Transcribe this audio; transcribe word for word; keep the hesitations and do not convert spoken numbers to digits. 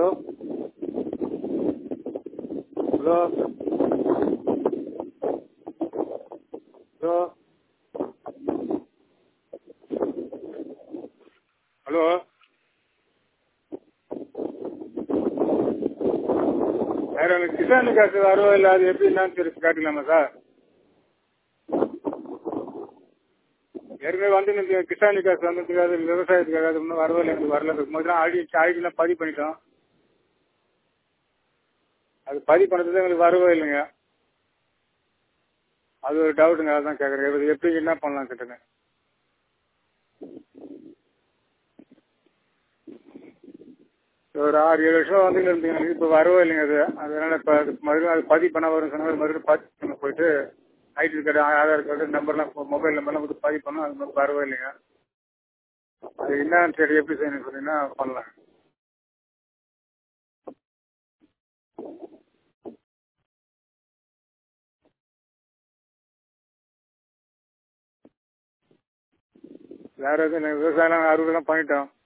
Hello hello hello hello வேற எனக்கு கிசான் காசு வரவோ இல்லை, அது எப்படி என்னன்னு தெரிஞ்சு காட்டலாமா சார்? ஏற்கனவே வந்து எனக்கு கிசான் காசு வந்ததுக்காக விவசாயத்துக்காக அது இன்னும் வரவே இல்லை, எனக்கு வரல. முதல்ல ஆடி ஆடிலாம் பதிவு பண்ணிட்டோம். அது பதிவு பண்ணது எங்களுக்கு வரவே இல்லைங்க. அது ஒரு டவுட்டுங்க, அதான் கேட்குறேன். எப்படி என்ன பண்ணலாம் கேட்டுங்க. ஒரு ஆறு ஏழு வருஷம் வந்து இருந்தீங்க, இப்போ வரவே இல்லைங்க. அது அதனால இப்போ அது மறுபடியும் அது பதிவு பண்ண வரும் சொன்னாங்க. மறுபடியும் பதிவு பண்ண போயிட்டு ஐடி கார்டு ஆதார் கார்டு நம்பர்லாம் மொபைல் நம்பர்லாம் கொடுத்து பதிவு பண்ணோம். அது மாதிரி வரவே இல்லைங்க. அது என்னன்னு சரி எப்படி செய்யணும்னு சொன்னீங்கன்னா பண்ணலாம். வேற எதுவும் விவசாயம் அறுவடைலாம் பண்ணிட்டோம்.